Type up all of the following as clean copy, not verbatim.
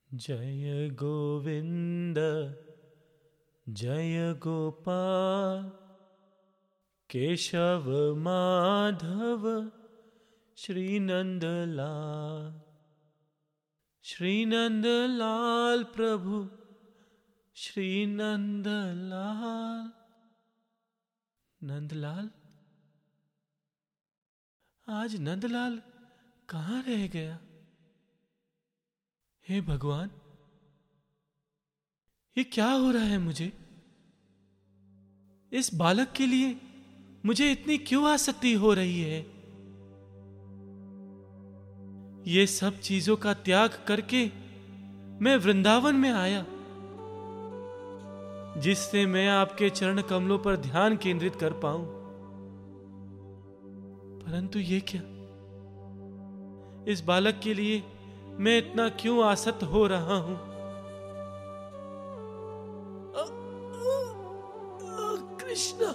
जय गोविंद जय गोपाल केशव माधव श्री नंदलाल प्रभु श्री नंदलाल। नंदलाल, आज नंदलाल कहाँ रह गया? हे भगवान, ये क्या हो रहा है मुझे? इस बालक के लिए मुझे इतनी क्यों आसक्ति हो रही है? ये सब चीजों का त्याग करके मैं वृंदावन में आया, जिससे मैं आपके चरण कमलों पर ध्यान केंद्रित कर पाऊं। परंतु ये क्या? इस बालक के लिए मैं इतना क्यों आसक्त हो रहा हूं? कृष्ण,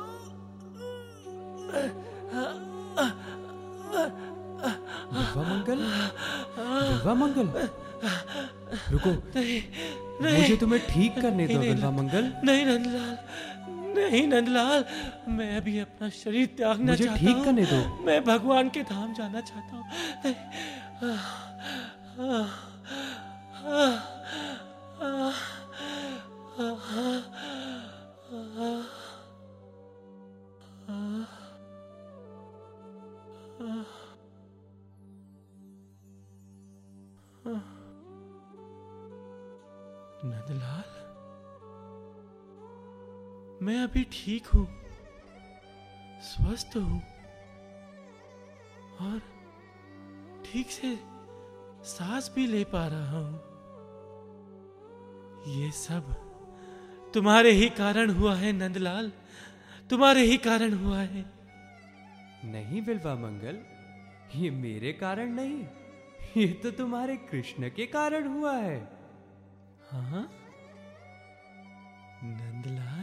विल्वामंगल, विल्वामंगल, रुको। नहीं, मुझे तुम्हें ठीक करने दो विल्वामंगल। नहीं नंदलाल, नहीं नंदलाल, मैं अभी अपना शरीर त्यागना मुझे चाहता ठीक हूं। करने दो। मैं भगवान के धाम जाना चाहता हूं। नंदलाल, मैं अभी ठीक हूं, स्वस्थ हूं और ठीक से सांस भी ले पा रहा हूं। ये सब तुम्हारे ही कारण हुआ है नंदलाल, तुम्हारे ही कारण हुआ है। नहीं विल्वामंगल, ये मेरे कारण नहीं, ये तो तुम्हारे कृष्ण के कारण हुआ है। हाँ नंदलाल,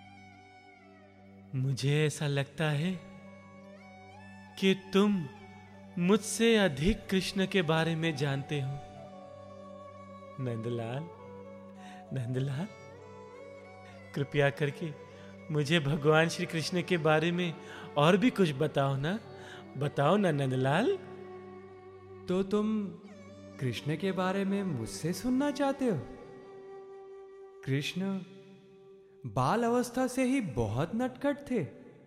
मुझे ऐसा लगता है कि तुम मुझसे अधिक कृष्ण के बारे में जानते हो। नंदलाल, नंदलाल, कृपया करके मुझे भगवान श्री कृष्ण के बारे में और भी कुछ बताओ ना, बताओ ना नंदलाल। तो तुम कृष्ण के बारे में मुझसे सुनना चाहते हो? कृष्ण बाल अवस्था से ही बहुत नटखट थे।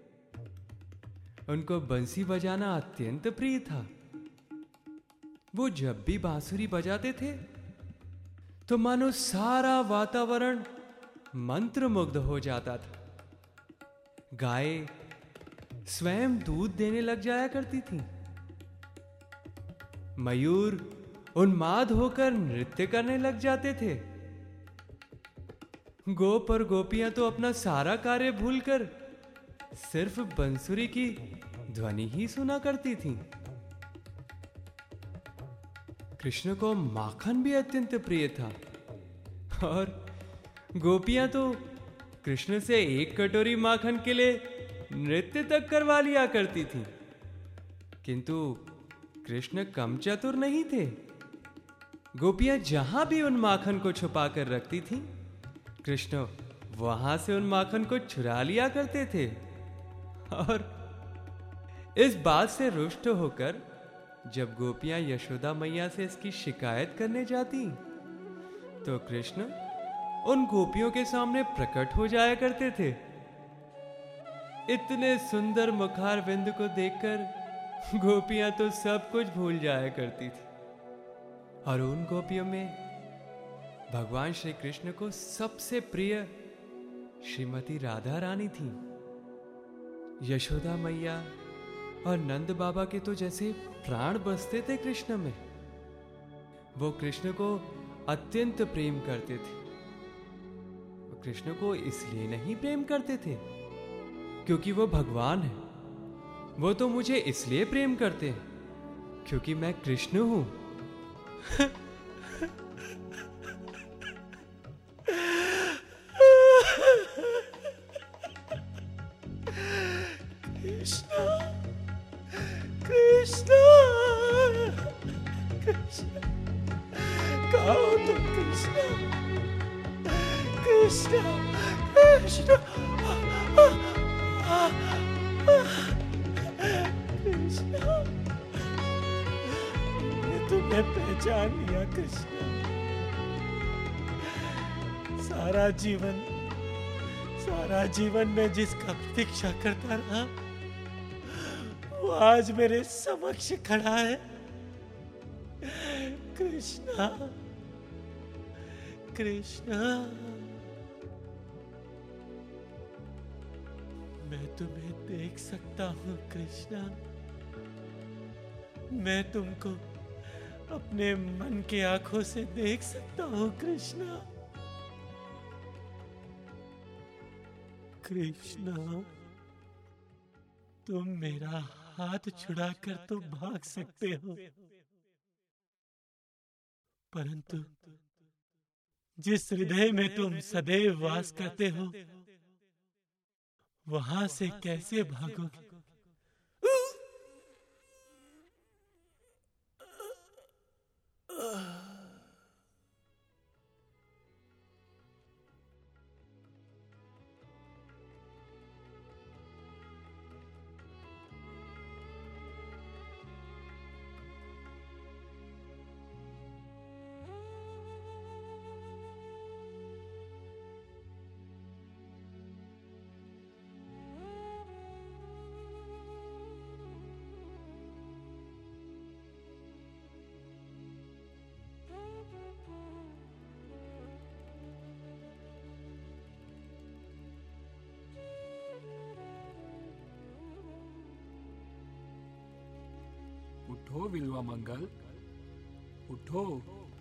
उनको बंसी बजाना अत्यंत प्रिय था। वो जब भी बांसुरी बजाते थे तो मानो सारा वातावरण मंत्रमुग्ध हो जाता था। गाय स्वयं दूध देने लग जाया करती थी। मयूर उन्माद होकर नृत्य करने लग जाते थे। गोप और गोपियां तो अपना सारा कार्य भूलकर सिर्फ बंसुरी की ध्वनि ही सुना करती थीं। कृष्ण को माखन भी अत्यंत प्रिय था और गोपियां तो कृष्ण से एक कटोरी माखन के लिए नृत्य तक करवा लिया करती थीं। किंतु कृष्ण कम चतुर नहीं थे। गोपियां जहां भी उन माखन को छुपा कर रखती थीं, कृष्ण वहां से उन माखन को चुरा लिया करते थे। और इस बात से रुष्ट होकर जब गोपियां यशोदा मैया से इसकी शिकायत करने जाती, तो कृष्ण उन गोपियों के सामने प्रकट हो जाया करते थे। इतने सुंदर मुखार बिंद को देखकर गोपियां तो सब कुछ भूल जाया करती थी। और उन गोपियों में भगवान श्री कृष्ण को सबसे प्रिय श्रीमती राधा रानी थी। यशोदा मैया और नंद बाबा के तो जैसे प्राण बसते थे कृष्ण में। वो कृष्ण को अत्यंत प्रेम करते थे। वो कृष्ण को इसलिए नहीं प्रेम करते थे क्योंकि वो भगवान है। वो तो मुझे इसलिए प्रेम करते हैं क्योंकि मैं कृष्ण हूं। कृष्ण, कृष्ण, कृष्ण, कहाँ हो कृष्ण कृष्ण कृष्ण, मैं तुम्हें पहचान लिया कृष्ण। सारा जीवन मैं जिसका प्रतीक्षा करता रहा वो आज मेरे समक्ष खड़ा है। कृष्णा कृष्णा, मैं तुम्हें देख सकता हूं कृष्णा। मैं तुमको अपने मन की आंखों से देख सकता हूं कृष्णा। कृष्णा, तुम मेरा हाथ छुड़ाकर तो भाग सकते हो, परंतु जिस हृदय में तुम सदैव वास करते हो वहां से कैसे भागोगे? उठो विल्वा मंगल, उठो।